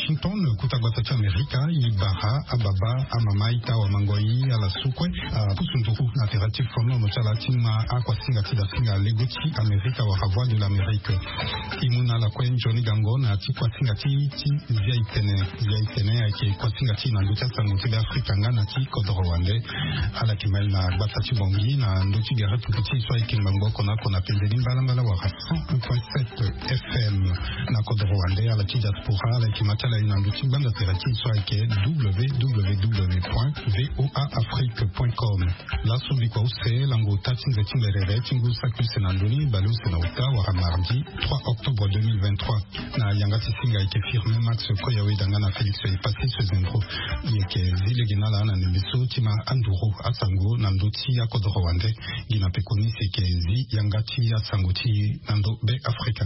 Washington kutabatatu Amerika ibara ababa amamaita wa mangoi ala sukwe pusunduku na teratif fono mochala tima akwa singa tida singa legoti Amerika wa havoi de l'Amérique imuna la kwen Johnny Gango na tikwa singa ti zia itene ake kwa singa ti na nducha sanguti da Afrika ngana ti kodoro wande ala kimel na batatu bongi na nduchi gara tuputi swa ikimbango kona pendeni mbala wa 101.7 FM na kodoro wande ala ti diaspora ala kimatala ina nduchi banda terati swa ike www.voaafrique.com la sobi kwa use lango tati nzeti mberere tingu saku senandoni balu senauta wa mardi 3 octobre 2023 na yangati singa ike firme Max Koyawe dangana Félix Epasi Sezendro yeke zile ginala na nembeso tima anduro asango nandoti ya kodoro wande gina pekoni seke zi yangati asangoti nando be Afrika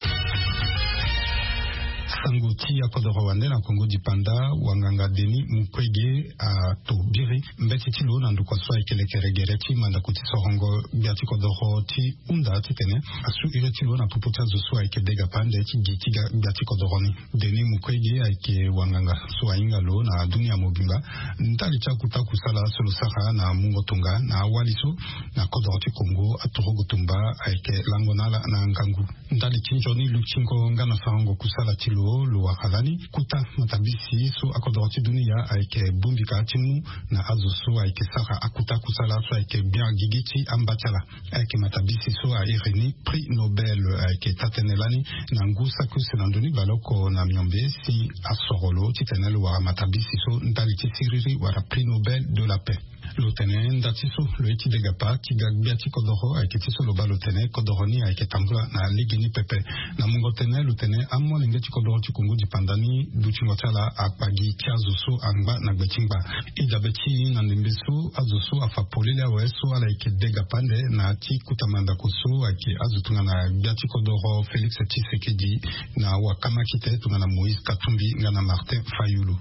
Sangoti ya kodoro wande na Kongo dipanda wanganga Deni Mukwege to biri mbeti tilo na ndukwa swa ikelekeregere ti manda kuti sorongo biati kodoro ti unda titene asu ire tilo na puputa zuswa ikedega pande ti gitiga biati kodoro ni Deni Mukwege ake wanganga swa ingalo na dunia mobimba ntali cha kuta kusala solo sara na mungo tunga na waliso na kodoro ti Kongo atorogo tumba ake langonala na ngangu ntali chinjoni luchinko ngana sarongo kusala tilo lo wakalani kuta matabisi so akodoroti dunia aike bumbika timu na azoso aike sara akuta kusala so aike bien gigiti ambatala aike matabisi so a Irene prix Nobel aike tatenelani na ngusa kusenandoni baloko na miombe si asorolo titenelo wa matabisi so ndaliti siriri wara prix Nobel de la paix lotene ndatiso lo eti degapa kigagbiati kodoro aike tiso lo balotene kodoroni aike tambula na ligini pepe na mungotene lotene amo lingeti kodoro Kongo dipandani duchingotala akpagi kiazoso angba na gbetingba idabeti na ndembeso azoso afapolele aweso ala ikedega pande na ti kutamanda koso ake azutunga na biati kodoro Félix Tshisekedi na wakama kite tunga na Moïse Katumbi ngana Martin Fayulu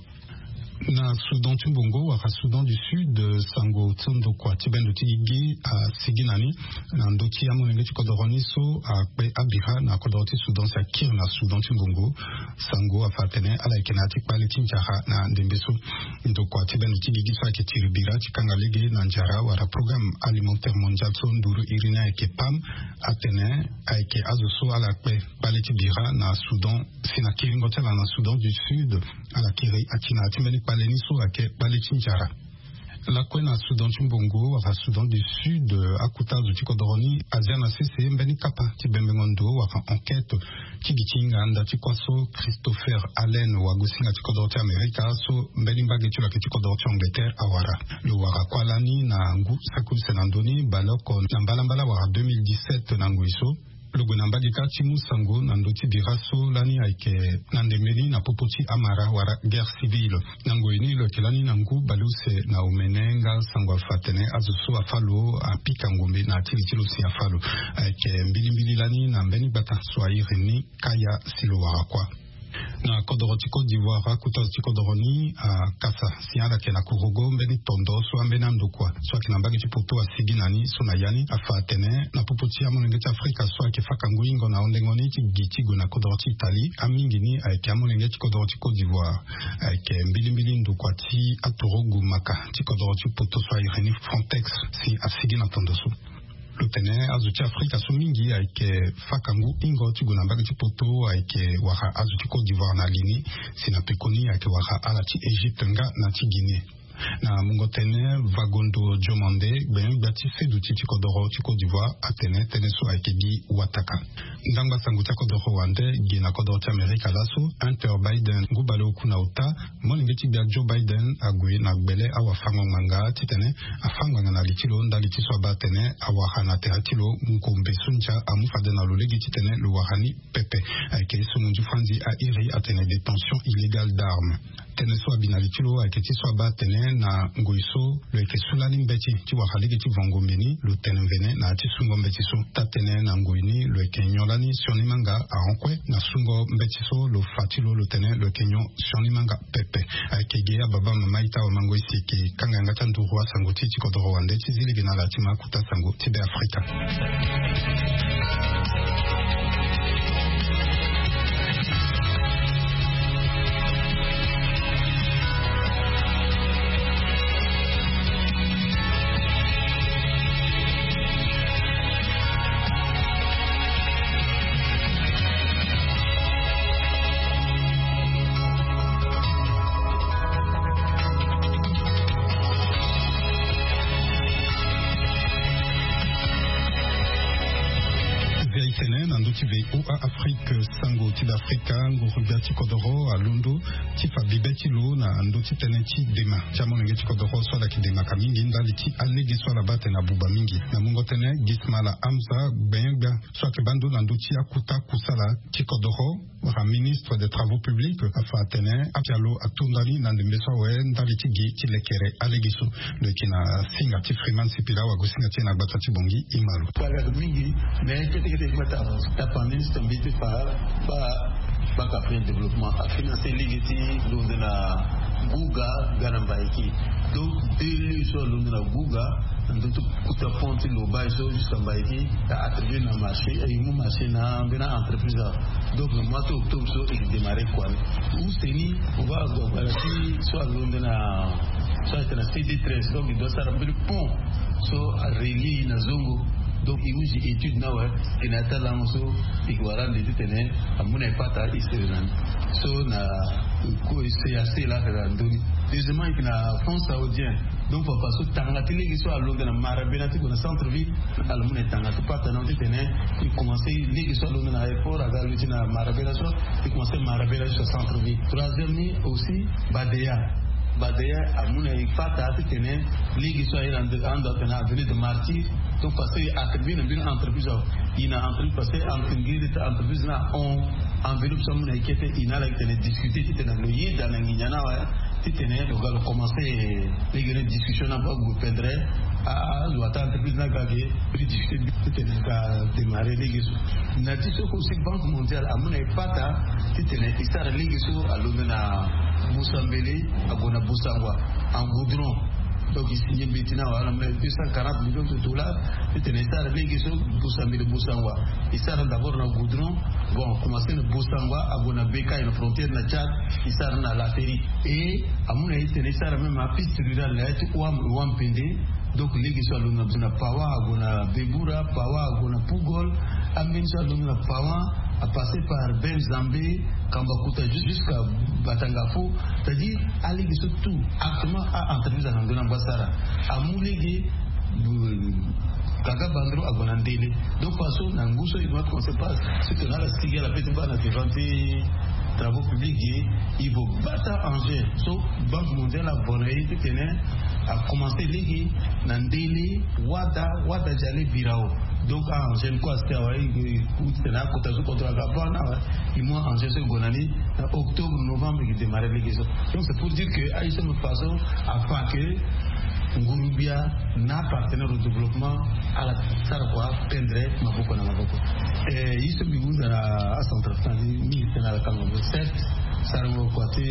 na Soudan Tumbongo waka Soudan du Sud sango tsondo kwa tibendo tigi siginani na ndoti amulenge tikodoroni so akpe abira na kodoroti Soudan sa kir na Soudan Tumbongo sango afatene ala ikenati pale tinjaha na ndembeso ndo kwa tibendo tigi so ake tiribira tikanga lege na njara wara programme alimentaire mondial so nduru irina ake PAM atene ake azoso ala akpe pale tibira na Soudan sina kiringotela na Soudan du Sud ala kiri atina timeni paleni so ake pale tinjara la kwena Soudan Tumbongo waka Soudan du Sud akuta zuti kodoroni aziana sese mbeni kapa tibembengondo waka enquête tigitinga anda tikwaso Christopher Allen wagusinga tikodoroti Amerika so mbeni mbage tula tikodoroti Angleterre awara lo waka kwalani na ngu sakul senandoni baloko na mbalambala waka 2017 na nguiso logo na mbadika timu sango na ndoti biraso lani aike nandemeni na popoti amara wara guerre civile nango ini lo kelani nangu baluse na umenenga sango afatene azuso afalo apika ngombe na tilitilo si afalo aike mbili lani na mbeni bata swahili kaya silo warakwa na kodoroti Côte d'Ivoire kutoti kodoroni kasa siala ke na kurugo mbeni tondo so ambena ndokwa so kinambagi chipoto asiginani so na yani afatene na popoti ya monengeti Afrika so ke fakanguingo na ondengoni tigitigo na kodoroti Italie amingini aike amonengeti kodoroti Côte d'Ivoire aike mbili ndokwa ti atorogu maka ti kodoroti poto so Irene Frontex si asigina tondo so lutene azuti Afrika so mingi aike fakangu ingo tiguna mbagi tipoto aike waka azuti Côte d'Ivoire na lini sina pekoni aike waka ala ti Egypte nga na ti Guinée na mungotene vagondo jomande ben bati sedu ti kodoro ti Côte d'Ivoire atene teneso aike di wataka ndanga sanguta kodoro wande gina kodoro ti Amerika laso Hunter Biden ngubalo kuna uta molingeti bia Joe Biden agwe na gbele awa fango manga titene afangwa na litilo ndali ti so batene awa hana teratilo nkombe sunja amufade na lolegi titene lo wahani pepe aike so munju fanzi a iri atene détention illégale d'armes teneso abinalitilo aike ti so batene na ngoiso lo eke sulani mbeti ti wahaligi ti vongombeni lo tenenvene na ti sungo mbeti so tatene na ngoini lo eke nyolani sioni manga aonkwe na sungo mbeti so lo fatilo lo tene lo eke nyo sioni manga pepe aike geya baba mama ita wa mango isi ke kanga ngata nduruwa sango ti kodoro wande ti ziligi na la ti makuta sango ti be Afrika. a Afrique sango ti d'Africa ngurubia ti kodoro alundo ti fa bibeti lo na ndo ti teneti dema chamo nge ti kodoro so la ki dema kamingi ndali ti alegi so la bate na buba mingi na mungo tene gismala amza benga so ke bando na ndo ti akuta kusala ti kodoro wa ministre des travaux publics afa tene apialo atundali na ndembeso we ndali ti gi ti lekere alegi so le kina singa ti Freeman Sipila wa gosinga ti na gbata ti bongi imalu para mingi mais que mata ta pandemie também para capter développement a financer ligeti donde na Guga Ganambaiki donc deux sur donde na Guga donc tout à ponte lo baiso jusqu'à Baiki a attribué na marché et mu marché na bena entreprise donc le mois d'octobre so il démarrer quoi ou seni on va si soit donde na soit na CD13 donc il doit être un pont so a relier na zongo donc il y a une étude qui n'a pas lancé et qui va rendre détenus à mon impact ici so na c'est assez là deuxièmement il y a un fonds saoudien donc pour passer tangati les qui sont à Londres na marabena qui dans centre ville à mon tangati pas tant détenus il commençait les qui sont à Londres na aéroport à gare na marabena so il commençait marabena sur centre ville troisième aussi Badea à mon impact à détenus les qui sont à avenue de Martyrs donc parce que attribuer une entreprise il a entreprise parce que entreprise là on enveloppe ça mon équipe il a été discuter qui était dans le yé dans l'ingénieur qui tenait donc on commencer les discussions là pour vous perdre à l'entreprise là qui puis discuter qui tenait à démarrer les guichets n'a dit que aussi banque mondiale à mon impact qui tenait il s'est relégué sur à l'omena Boussambélé à Gona Boussangwa en goudron donc il signe Bettina à 240 millions de dollars et tenait ça relégué sur Boussangwa il s'est d'abord dans goudron bon commencer le Boussangwa à Gona Beka une frontière na Tchad il s'est dans la férie et à mon avis tenait ça même à piste rurale là tu ouam pendé donc les gens l'on a pawa agona bebura pawa agona pugol amin ça l'on a pawa à passer par Ben Zambé Kambakuta jusqu'à Batangafo c'est-à-dire aller surtout actuellement à entreprise à Nandona Bassara à Moulégé Kaga Bandro agona ndele donc façon nanguso il doit qu'on se passe ce que là la stigue la petite bande de vente travaux publics il faut battre Angers so Banque mondiale a volé qui tenait a commencé ligi nandeli wada jale birao donc Angers quoi c'était ouais tena kotazo contre la bana et moi Angers c'est gonani octobre novembre qui démarrait ligi donc c'est pour dire que Aïssa me façon afin que Ngurubia n'a partenaire au développement à la Sarkwa Pendre Maboko na Maboko et il se bigou dans la centrale militaire à la Congo certes Sarmo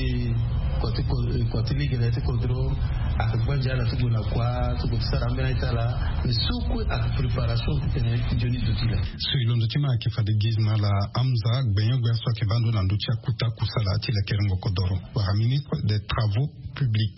côté ligue de Kodro à Kabanja la Tugula kwa Tugu Sarambena itala mais sous à préparation qui tenait Johnny Dutila sur l'ondotima qui fait des gizma la Amza Benyo Gwerso qui bando na ndutia kuta kusala tila kerengo Kodoro wa ministre des travaux publics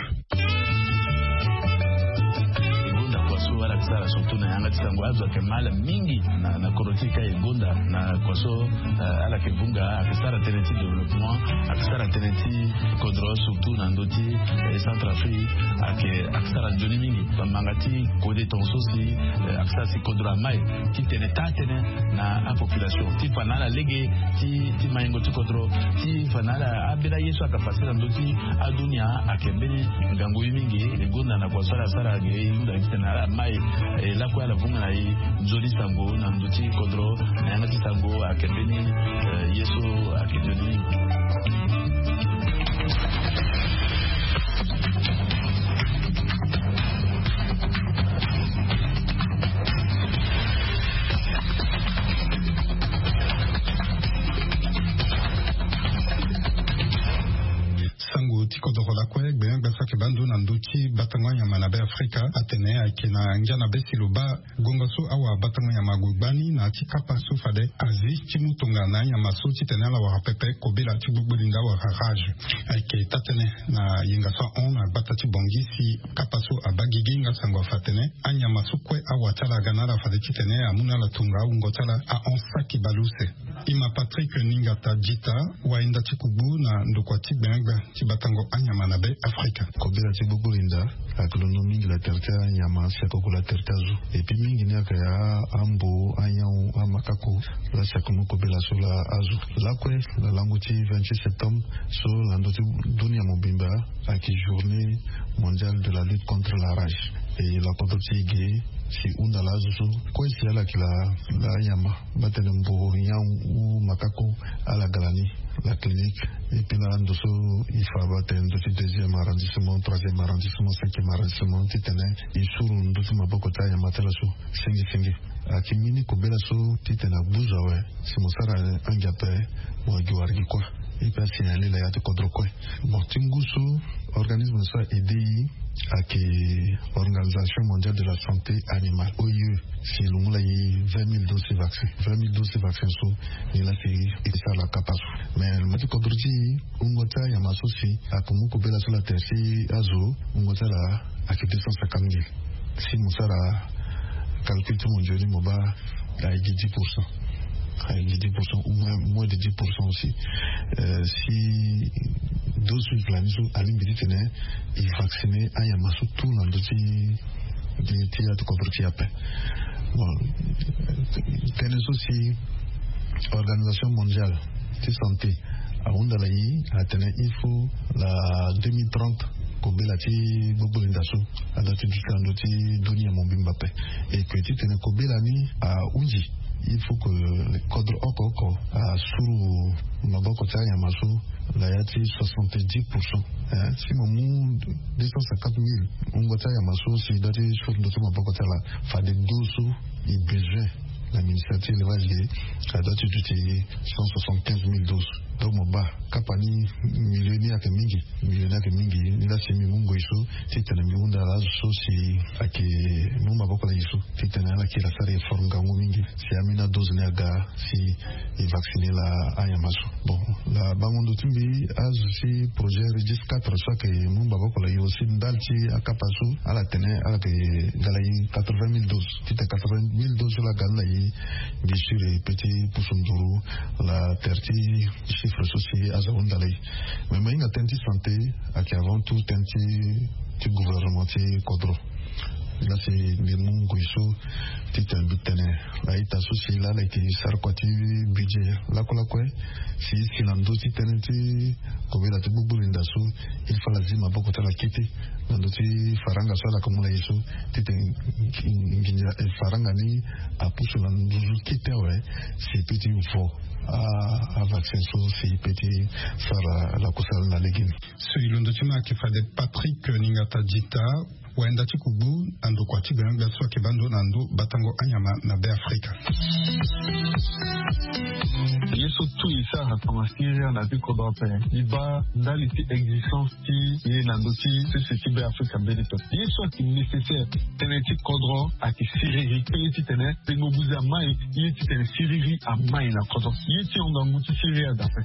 wala kisara surtout na yanga tisango azwa kemala mingi na korotika egonda na kwaso ala kevunga akisara teneti développement akisara teneti kodro surtout na ndoti Centrafrique akisara njoni mingi bamangati kode tonso si akisara si kodro mai ki tene na a population ti fanala lege ti mayengo ti kodro ti fanala abira yesu akafasira ndoti adunia akembeni ngango mingi egonda na kwaso ala sara ge yunda kitena mai la kwa la vunga na nzoli sango na nduti kodro na yangati sango akembeni yesu akijoni Kodoro la kwe ben basa ke bando na nduti batangwa ya manabe Afrika atene akina njana besi loba gongaso awa batangwa ya magubani na tikapa sofade azi chimutonga na ya masoti tenela wa pepe kobela tibubulinga wa garage ake tatene na yingaso on na batati bongisi kapaso abagiginga sangwa fatene anya masukwe awa tala ganara fade titene amuna la tunga ungotala a onsaki baluse ima Patrick Ningata Jita wa inda tikubu na ndokwa tibengba tibatango anya anyama na be Afrika kobela tibubu linda akolono mingi la terta nyama sako la terta zo et puis mingi ni akaya ambo anyau amakako la sako kobela so la azu la kwe la languti 26 septembre so landoti dunia mobimba aki journée mondiale de la lutte contre la rage et la kototige si unda la azu kwa si ala la nyama batele mbo nyau makako ala galani la clinique et puis là il faut abattre le deuxième arrondissement, troisième arrondissement, cinquième arrondissement, titane isuru ndoto mabokota ya matela so singi akimini kobela so titana buzawe simosara angape mo giwargi kwa et puis signaler la yate kodro kwa bon tingusu organisme ça aider à que l'Organisation mondiale de la santé animale OIE si l'on a 20 000 doses de vaccins 20 000 doses de vaccins so il a fait ça la capacité mais le métier kodroji ungota ya masosi akumu kobela sur la terre si azo ungota la à 250 000 si musara calcul tout mondial moba à 10% avec 10% ou moins de 10% aussi. Si d'autres planifient à l'immédiat, ils vaccinent à Yamasu tout dans le théâtre contre après. Bon, tenez aussi l'Organisation mondiale de santé à Ondalaï a tenu il faut la 2030 kobelati bobolindaso à date du clandoti Dunia Mobimbape et que tu tenais kobelani à Unji. Il faut que le cadre Oko à Suru Maboko Taya Masu la yati 70%. Si mon 250 000 Ungota Yamasu, si dati sur le Maboko Tala, fa de 12 il besoin la l'initiative va aller à date du 175 000 doses. Donc mon bas, Kapani, millionnaire que mingi, il a semi mungo iso, titana miunda la so si ake mumba boko la iso, titana la ki la sare fornga mingi, si amina dose nega si il vacciner la ayamaso. Bon, la bangondo tumbi az aussi projet registre 4 soit que mumba boko la yo si ndalti akapaso ala tene ala que galai 80 000 doses, tita 80 000 doses la galai bien sûr les petits poussunduru la terti chiffre associé à Zawandalay. Mais il y a une santé qui avant tout un gouvernement Kodro. Là c'est le monde qui est un butin. Là il est associé là avec Sarkwati budget. Là quoi si l'ando titane comme il a tout beaucoup d'indasso il faut la zima beaucoup de la quitter. L'ando faranga soit la comme la iso titane faranga ni a poussé l'ando quitter ouais c'est petit ou fort. À vaccin c'est petit faire la course à la légume. Celui l'ondotima qui fait de Patrick Ningata Dita waenda chikubu ando kwa chibanga so kibando nando batango anyama na be Afrika. Yeso tout isa hatamasiria na biko dope. Iba ndali ti existence ti ye nando ti ce ti be Afrika benito. Yeso ki nécessaire teneti kodro ati siriri ti tene pengo buza mai ye ti tene siriri a mai na kodro. Ye ti on muti siriri d'après.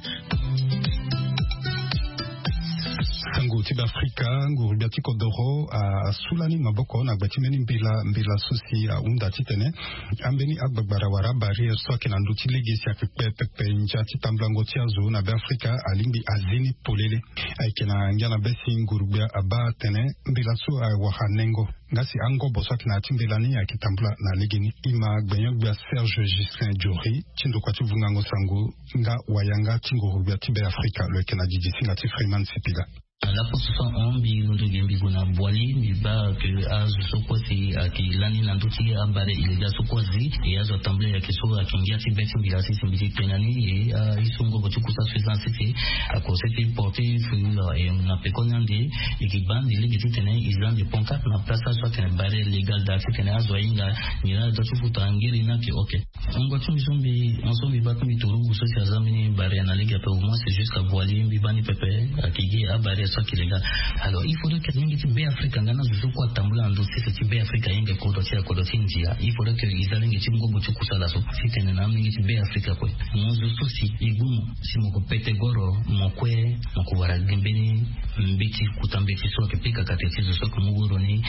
Tango tiba Afrika ngurubiati kodoro a sulani maboko na gbatimeni mbila sosi a unda titene ambeni agbara wara barrière so kenando tilegesi akpepe njati tamblango tiazo na be Afrika alimbi azini polele aikena ngana besi ngurubia aba tene mbila so a wahanengo ngasi ango boso kena timbelani akitambla na legeni ima gbenyogba Serge Gislin Diori tindo kwatu vungango sango nga wayanga tingurubia tibe Afrika le kenadi disinga ti Freeman Sipila. La position on bi ndo gembi gona boali mi ba que az sokwati aki lani na nduti ambare ile sokwati e az assemblée ya kiso akingia ti beti bilasi simbiti penani e isungo botukusa suizansiti akoseti porter sur et na pekonande e ki bandi ile biti tene izan de ponkat na place soit tene bare legal da tene azoinga nira da tufuta ngiri na ki OK on va tout zombi on zombi ba mi turu so si azamini bare na liga pe au moins c'est jusqu'à boali mi bani pepe akigi abare alors il faudrait que les pays africains ngana zuko tambula ndo sisi pays africains yenge kodo tia kodo tinjia il faudrait que ils allaient ngiti ngo buchu kusala so sitene na ngiti pays africains ko mozo sosi igumu simoko petegoro mokwe mokubara gembeni mbiti kutambeti so ke pika katetizo so kumugoro ni kodo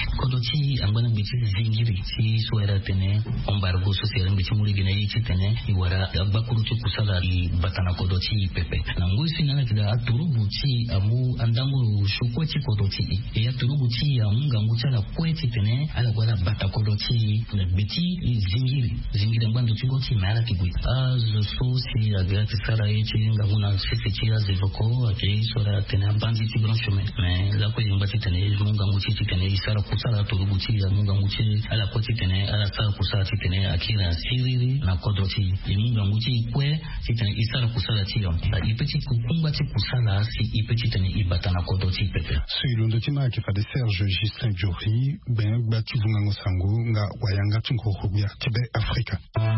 kodoti ambana biti zingiri si swera tene embargo social biti muri gina yi tene iwara bakuru tu kusala i batana kodoti pepe na ngoisi nana kida aturubuti amu andango shukwati kodoti e aturubuti ya munga nguchala kweti tene ala gwala batakodoti na biti zingiri mbando tugoti mara kibui azo sosi agati sara yechi nguna sisi zevoko ake sora tena banzi ti branchement mais la ko yimba ti tene munga nguchi ti tene isara kusala turubuti ya munga nguchi ala ko ti tene ala sara kusala ti tene akira siriri na kodoti munga nguchi kwe ti tene isara kusala ti yon ipeti kukumba ti kusala si ipeti tene ibata na kodoti pepe suilundo ti ma ke fa de Serge Justin Jory ben bati vunga ngosango nga wayanga tunko khubya tibe Afrika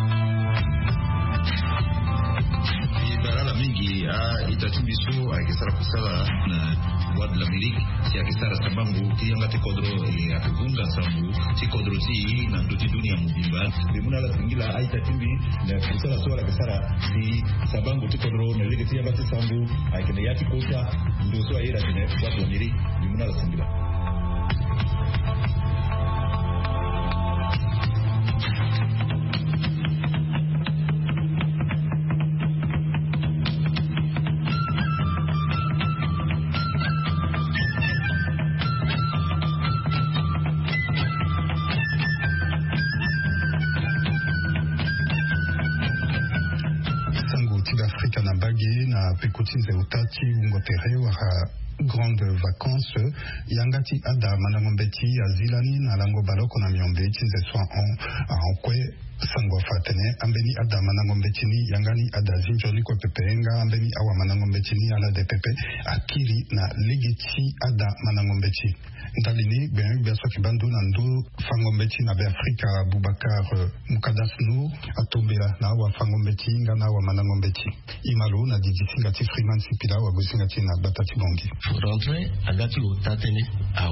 barala mingi itatubiso akisara kusala na Voix de l'Amérique si akisara sabangu kiyanga te kodro akuvunga sambu ti kodro ti na ndoti dunia mubimba bimuna la tingila aitatumbi na kusala swala akisara si sabangu ti kodro na lege ti yanga ti sambu akene yati kota ndoso ayira tene Voix de l'Amérique bimuna la tingila pekutize utati ungotere waka grande vacances yangati ada manangombeti azilani na lango baloko na miombeti ze soin en kwe sango fatene ambeni ada manangombetini yangani ada zinjoni kwa pepenga ambeni awa manangombetini ala de pepe akiri na legiti ada manangombeti ndalini ben biaso kibandu na ndo fangombeti na be Afrika Boubacar Mukadasnu atombela na awa fangombeti ngana awa manangombeti imalo na didisinga ti Freeman Sipila wa gosinga ti na batati bongi rentré agati utatene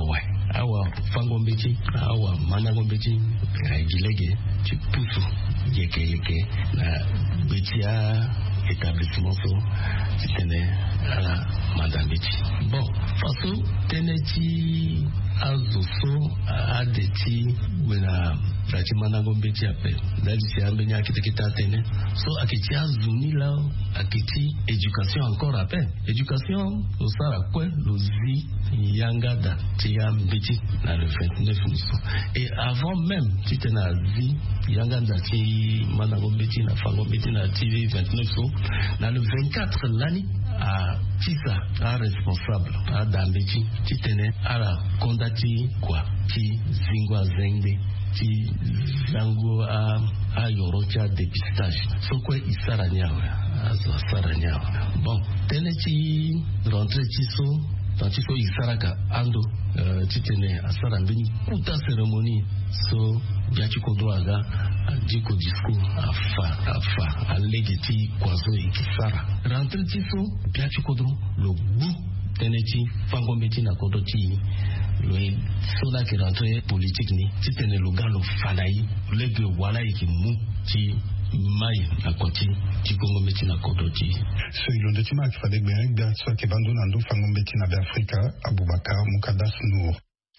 awa fangombeti awa manangombeti gilege tu pusu yeke na betia établissement so tene ala mandambeti bon faso teneti azoso adeti wena dati manangombeti ape dali si ambenya akitekita tene so akiti azuni la akiti éducation encore ape éducation osara kwe lozi yangada tia mbeti na le 29 niso et avant même tite na vie yangada ti manangombeti na fangombeti na TV 29 so na le 24 l'année à Tisa a responsable a Dambeti titene a la kondati kwa ti zingwa zengbe ti zango a yorocha dépistage so kwe isara nyawe azo sara nyawe bon tene ti rentré ti so tantiso isaraka ando titene asara mbeni kuta cérémonie so biachi kodwaga diko disco afa allegeti kwazo ikisara rentré tiso biachi kodro lo bu teneti fangombeti na kodoti lo sola ki rentré politique ni titene lo galo fanayi lege wala ikimu ti mai akoti tikongombeti na kodoti so ilondo tima akifade gbenga so kebando na ndo fangombeti na Afrika Abubakar Mukadasnu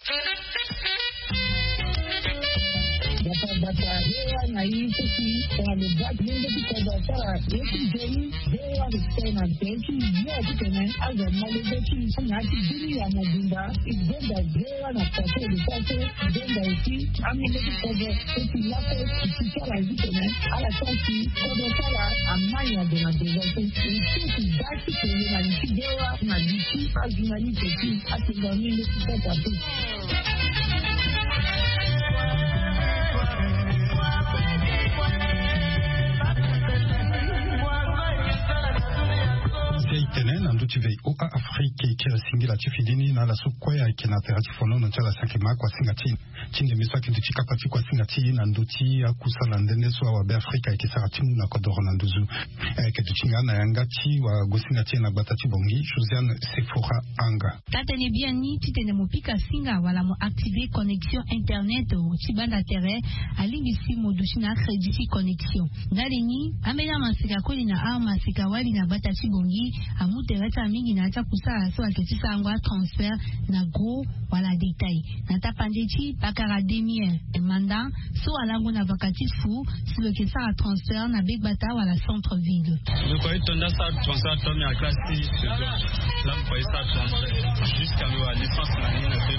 bata hewa na hii sisi wanabaki ndio kwa sara yetu jeni hewa tena teki yote tena aza malezi na hadi ya majumba ibenda hewa na pate lipate ibenda hiki amile kwa sisi lapo kisara hivi tena ala sisi kwa sara amanya de na dezote sisi basi kwenye na hewa na diki azina ni teki atengani ndio kwa tene na nduti vei oa Afrika kila singila chifidini na la sukwaya kina terati fono na chala sakima kwa singati chinde miswa kintu chikapati kwa singati na nduti ya kusala ndene so wa be Afrika kisaratimu na kodoro na nduzu ketu chinga na yangati wa gosingati na batati bongi Josiane Sephora Anga tatene biani titene mopika singa wala mo activer connexion internet au chibanda terre alingi simo dushina crédit connexion ndaleni amena masika koli na ama masika wali na batati bongi amu tereta mingi na cha kusala so aketisa angwa transfert na gros wala détail na tapandechi bakara demier manda so alango na vakatifu si le kesa a transfert na big bata wala centre ville le quoi tonda ça transfert tomi à classe 6 là quoi ça transfert jusqu'à la licence na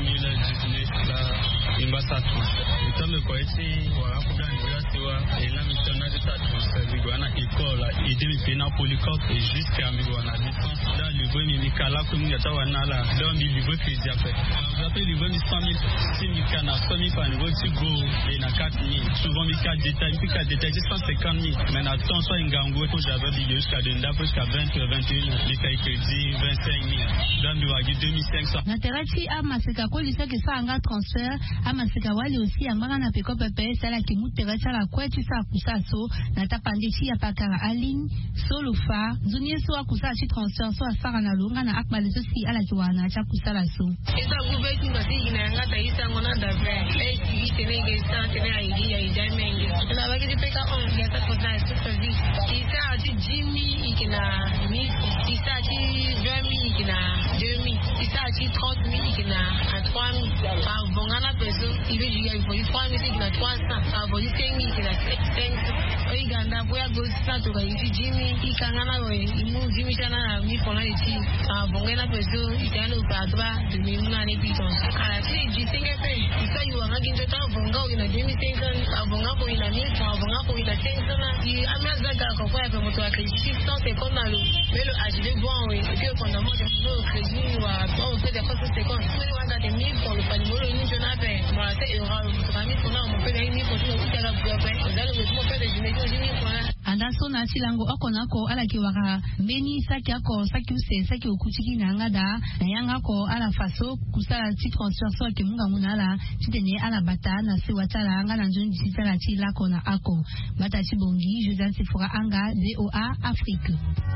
2019 là imba ça transfert et comme le quoi ici voilà pour gagner et là maintenant de ça transfert bigwana école et demi pena polycop et jusqu'à bigwana licence là le bon mikala comme ngata wana là donc il veut que j'ai fait j'appelle le bon 100000 si mikana 100000 par niveau tu go et na 4000 souvent mikala détail puis 4 détail 150000 mais attends soit ngango pour j'avais dit jusqu'à jusqu'à 20 21 mikala crédit 25000 dans du wagi 2500 na terati amaseka ko lisa ke sa anga transfert amaseka wali aussi amara na peko pepe sala ki muterati la kweti sa kusaso na tapandishi ya pakara aline solofa zunie so akusa chi transfert so asara na lunga na akbale so si ala kiwana cha kusala so esa gubeti ngati ina ngata isa ngona dave esi tenenge sa tenenge idea idamenge na baki dipeka on ngata kota supervi isa ati jimmy ikina mi isa ati jami ikina 2000 isa ati 30000 ikina 3000 par bongana peso ibe jiga ifo 3000 ikina 300 abo itengi ikina 500 oiganda boya gosa to ga iti jimmy ikangana we imu jimmy chana mi kona iti bongena peso itano patba de mimuna ni piton ala ti jisinge pe isa yuanga ginjo ta bonga ina 2500 bonga ko ina 1000 bonga ko ina 500 i amaza ga ko kwa pe moto akristi sante kona lo melo ajile bon we que pendant moi je peux crédit wa on fait des choses c'est quand mais wanga de 1000 pour le panimolo ni je n'a pas moi c'est euro rami kona on peut gagner pour tout le temps pour après on a le mouvement fait des jimmy anda so na chilango akonako ala kiwaka meni saki ako saki use saki okuchiki na ngada na yanga ko ala faso kusala ti transfert so ke munga munala titene ala bata na se watala anga na njonji titala ti lako na ako bata ti bongi Josiane Sefora anga VOA Afrique.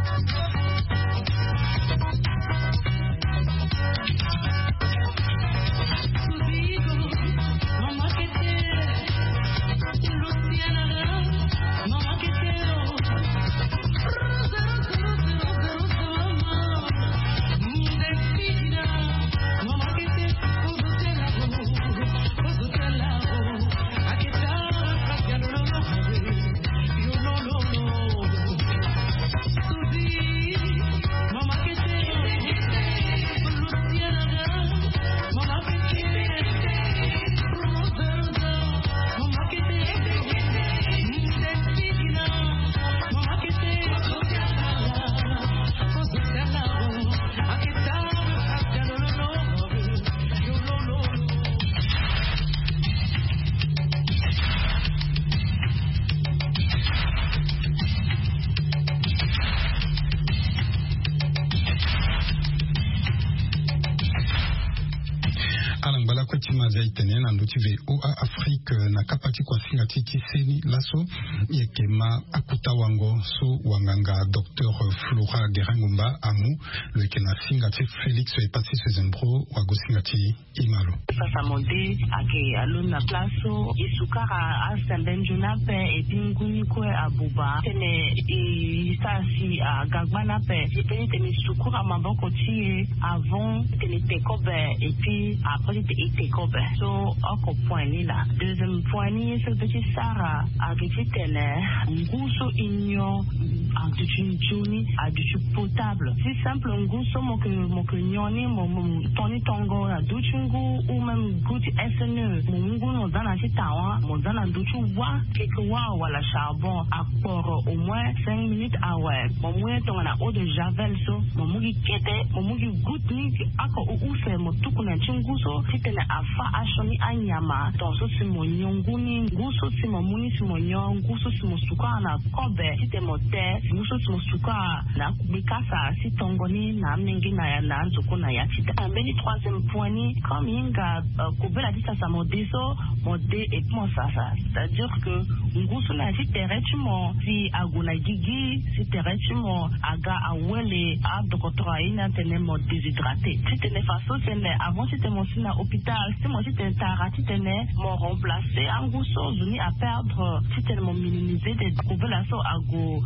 zaitene na nduti VOA Afrique na kapati kwa singa titi seni laso yekema akuta wango so wanganga Dr Flora Gerangumba amu lwekena singa ti Felix epati sezembro wago singa ti imalo sasa monde ake aluna plaso isukara asembenjuna pe epinguni kwe abuba tene isasi gagbana pe tene sukura maboko tie avant tene tekobe et puis après tekobe so oko point ni la deuxième point ni ce petit Sarah agiti tene nguso inyo antichuni adichu potable si simple nguso moke nyoni toni tongo na duchungu ou même guti SNE mungu no dana chitawa mo dana duchu wa quelque wa wala charbon à port au moins 5 minutes à ouais mo mwe tonga na eau de javel so mo mugi kete mo mugi gutni ako use mo tukuna chunguso titene afa ashoni anyama tonso si mo nyonguni nguso si mo muni si mo nyonguso si mo suka na kobe tite mo te nguso si mo suka na kubikasa si tongoni na mingi na ya na nzuko na ya tita ambeni troisième point ni comme inga kubela disa sa modeso mode et puis ça c'est-à-dire que nguso na si terretumo si aguna gigi si terretumo aga awele abdokotra ina tene mo déshydraté si tene faso tene avant si tene mo sina hôpital si mo si tene tarati tene mo remplacer nguso zuni à perdre si tene mo minimiser de kubela so ago yongora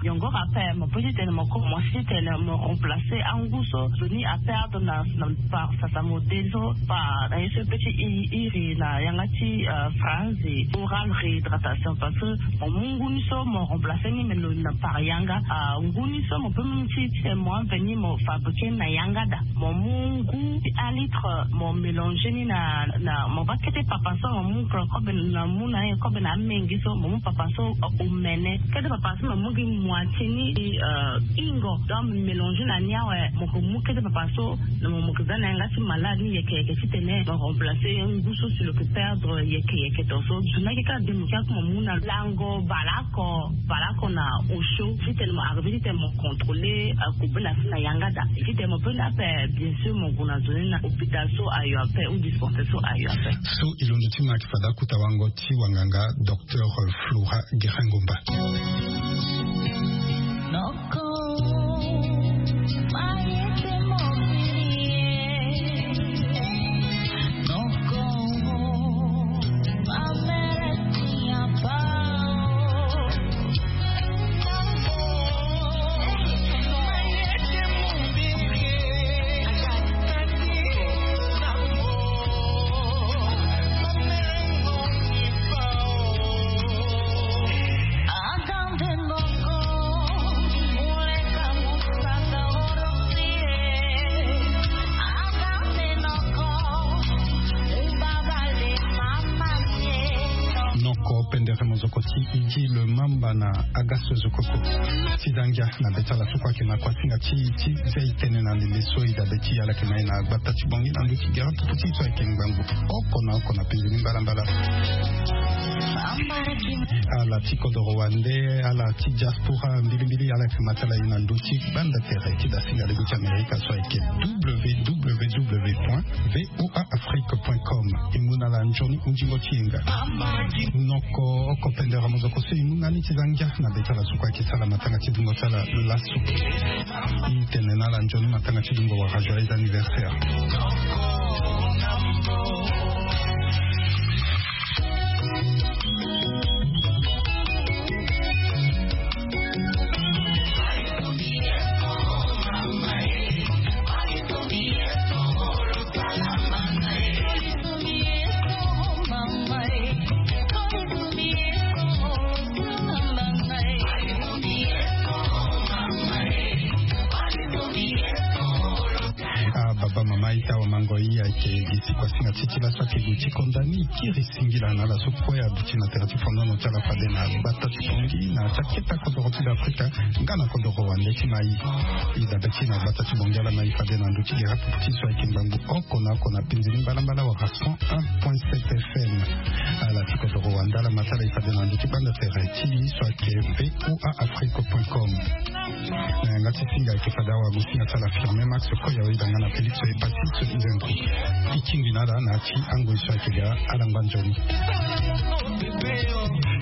après mon petit tellement commencé tellement remplacer en gousso Zoni à perdre par sa modèle par ce petit iri na yangati phrase oral réhydratation parce que mon guniso mon remplacé ni mais le par yanga guniso mon petit c'est moi venir mon fabriquer na yanga da mon mungu à litre mon mélanger ni na mon bakete papa so mon comme na muna comme na mengi so mon papa so au mene que papa so mon mungi moitié ni ingo dans mélanger na nia mon comme que papa so mon mukazana ngati malade ni yeke kitene mon remplacer un gousso sur le que perdre yeke toso tunakika demuka comme muna lango balako na au chaud c'est tellement arrivé tellement contrôlé kubela na yangada c'est tellement peu na bien sûr mon kuna zone na hôpital so ayo après ou dispensaire so ayo après so ilonduti makifada kutawango ti wanganga Dr Flora Gerangomba Iji le mamba na agaso zokoko Tidanga na betala sukwa kina kwa singa chi zeitene na lileso ida beti ala kina ina bata chibongi na nduki gara tuputi so ekengangu oko na penzini mbala ala tiko do Rwande ala ti diaspora mbili ala kimatala ina nduki banda tere kida singa de buti Amerika so eke www.voaafrique.com imuna la njoni unjingo chinga noko oko pendera mozoko se imuna ni tizanga na betala sukwa kisala matanga chidungo sala lasu intene na la njoni matanga chidungo wa joyeux anniversaire maita wa mango iya ke gisi kwa singa titila swake guchi kondani kiri singila na la sukwa ya buti na terati fondo no tala fade na bata tipongi na chaketa kodoro tila Afrika ngana kodoro wa ndeti mai ida beti na bata tibongi ala mai fade na nduti gira puti swake mbangu oko na penzini mbala wa 101.7 FM ala tikodoro wa ndala matala ifade na nduti banda terati swake voaafrique.com na ngati singa ikifada wa gusi na tala firme max koya wida ngana Felix Pasito Izendro ikingi nada na chi ango iswa kiga alanganjoni